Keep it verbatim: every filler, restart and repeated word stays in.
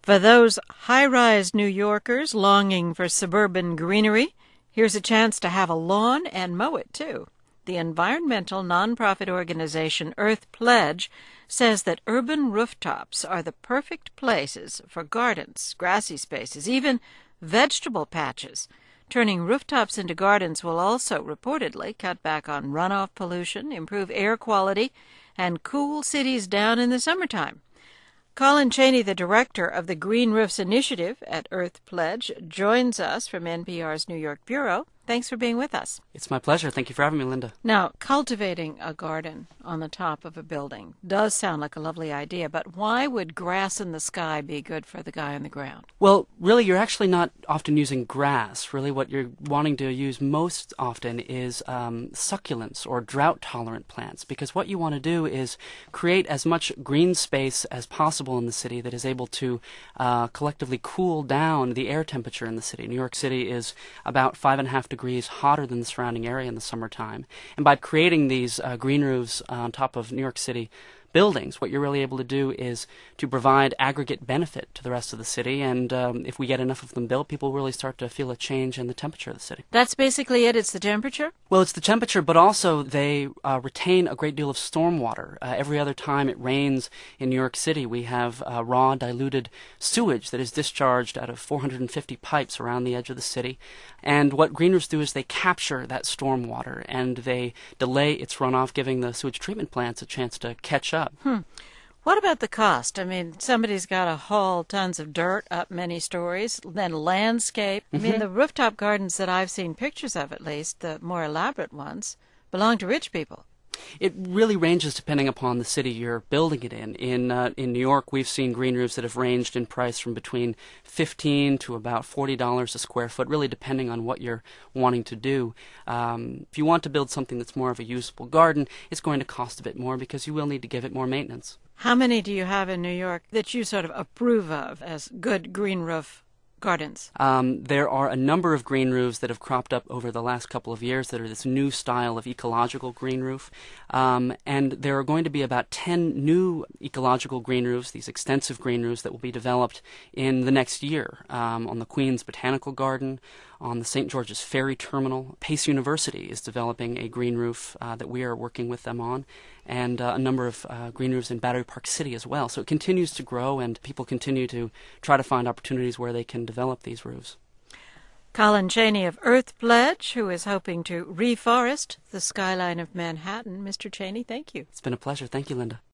For those high-rise New Yorkers longing for suburban greenery, here's a chance to have a lawn and mow it, too. The environmental nonprofit organization Earth Pledge says that urban rooftops are the perfect places for gardens, grassy spaces, even vegetable patches. Turning rooftops into gardens will also reportedly cut back on runoff pollution, improve air quality, and cool cities down in the summertime. Colin Cheney, the director of the Green Roofs Initiative at Earth Pledge, joins us from N P R's New York bureau. Thanks for being with us. It's my pleasure. Thank you for having me, Linda. Now, cultivating a garden on the top of a building does sound like a lovely idea, but why would grass in the sky be good for the guy on the ground? Well, really, you're actually not often using grass. Really, what you're wanting to use most often is um, succulents or drought-tolerant plants, because what you want to do is create as much green space as possible in the city that is able to uh, collectively cool down the air temperature in the city. New York City is about five and a half degrees hotter than the surrounding area in the summertime. And by creating these uh, green roofs on top of New York City buildings, what you're really able to do is to provide aggregate benefit to the rest of the city, and um, if we get enough of them built, people really start to feel a change in the temperature of the city. That's basically it? It's the temperature? Well, it's the temperature, but also they uh, retain a great deal of storm water. Uh, every other time it rains in New York City, we have uh, raw, diluted sewage that is discharged out of four hundred fifty pipes around the edge of the city. And what green roofs do is they capture that storm water, and they delay its runoff, giving the sewage treatment plants a chance to catch up. Hmm. What about the cost? I mean, somebody's got to haul tons of dirt up many stories, then landscape. Mm-hmm. I mean, the rooftop gardens that I've seen pictures of, at least, the more elaborate ones, belong to rich people. It really ranges depending upon the city you're building it in. In uh, in New York, we've seen green roofs that have ranged in price from between fifteen to about forty dollars a square foot, really depending on what you're wanting to do. Um, if you want to build something that's more of a usable garden, it's going to cost a bit more because you will need to give it more maintenance. How many do you have in New York that you sort of approve of as good green roof gardens? Um, there are a number of green roofs that have cropped up over the last couple of years that are this new style of ecological green roof. Um, and there are going to be about ten new ecological green roofs, these extensive green roofs that will be developed in the next year um, on the Queens Botanical Garden, on the Saint George's Ferry Terminal. Pace University is developing a green roof uh, that we are working with them on, and uh, a number of uh, green roofs in Battery Park City as well. So it continues to grow, and people continue to try to find opportunities where they can develop these roofs. Colin Cheney of Earth Pledge, who is hoping to reforest the skyline of Manhattan. Mister Cheney, thank you. It's been a pleasure. Thank you, Linda.